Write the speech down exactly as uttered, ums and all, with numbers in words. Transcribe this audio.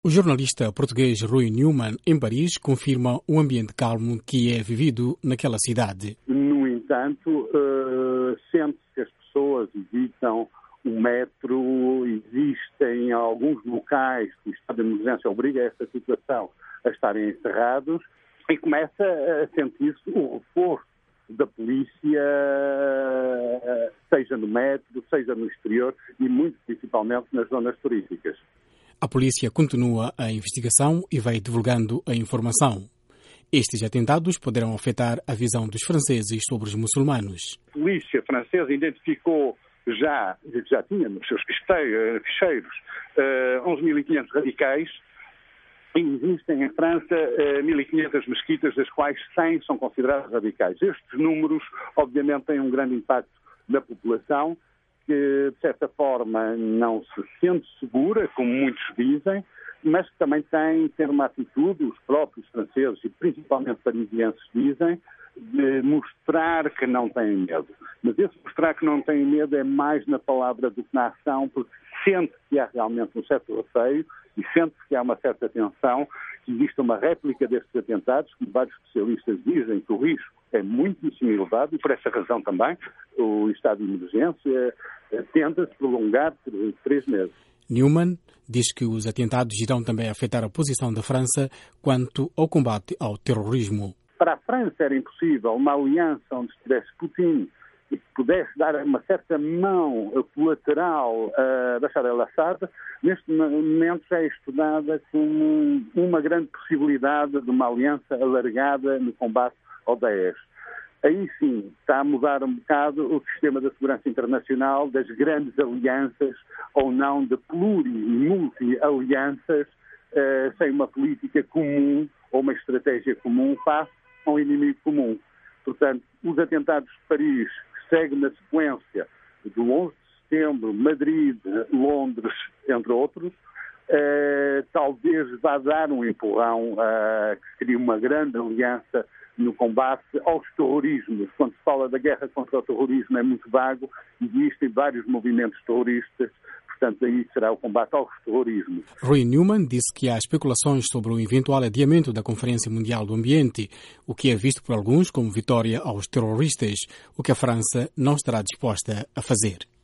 O jornalista português Rui Neumann, em Paris, confirma o ambiente calmo que é vivido naquela cidade. No entanto, uh, sente-se que as pessoas evitam o metro, existem alguns locais que o estado de emergência obriga a esta situação a estarem encerrados e começa a sentir-se o reforço da polícia, seja no metro, seja no exterior e muito principalmente nas zonas turísticas. A polícia continua a investigação e vai divulgando a informação. Estes atentados poderão afetar a visão dos franceses sobre os muçulmanos. A polícia francesa identificou já, já tinha nos seus ficheiros, uh, onze mil e quinhentos radicais e existem em França uh, mil e quinhentas mesquitas, das quais cem são consideradas radicais. Estes números, obviamente, têm um grande impacto na população, que, de certa forma, não se sente segura, como muitos dizem, mas que também tem que ter uma atitude, os próprios franceses e principalmente parisienses dizem, de mostrar que não têm medo. Mas esse mostrar que não têm medo é mais na palavra do que na ação, porque sente que há realmente um certo receio e sente que há uma certa tensão, que existe uma réplica destes atentados, que vários especialistas dizem que o risco é muitíssimo elevado e por essa razão também o estado de emergência tenta-se prolongar por três meses. Neumann diz que os atentados irão também afetar a posição da França quanto ao combate ao terrorismo. Para a França era impossível uma aliança onde estivesse Putin e que pudesse dar uma certa mão colateral a Bashar al-Assad, neste momento já é estudada como uma grande possibilidade de uma aliança alargada no combate ao Daesh. Aí sim está a mudar um bocado o sistema da segurança internacional, das grandes alianças ou não, de pluri e multi-alianças, eh, sem uma política comum ou uma estratégia comum face a um inimigo comum. Portanto, os atentados de Paris, que seguem na sequência do onze de setembro, Madrid, Londres, entre outros, eh, talvez vá dar um empurrão eh, que seria uma grande aliança no combate aos terrorismos. Quando se fala da guerra contra o terrorismo é muito vago, existem vários movimentos terroristas, portanto aí será o combate aos terrorismos. Rui Neumann disse que há especulações sobre o eventual adiamento da Conferência Mundial do Ambiente, o que é visto por alguns como vitória aos terroristas, o que a França não estará disposta a fazer.